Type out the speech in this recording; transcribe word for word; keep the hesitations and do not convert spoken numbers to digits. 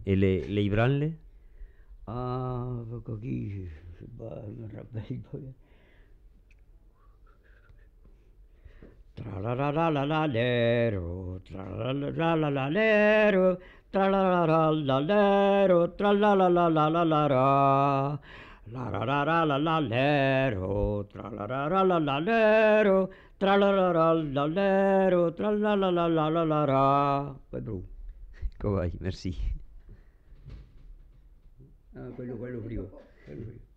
E le, le branle? Ah, ecco qui, non rappello. Tralalalalero, tralalalalero, tralalalalero, tralalalalero, larararalalero, tralalalalero, tralalalalero, tralalalalero. Poi bru. Ecco vai, merci. Ah, quello, quello prima. Quello prima.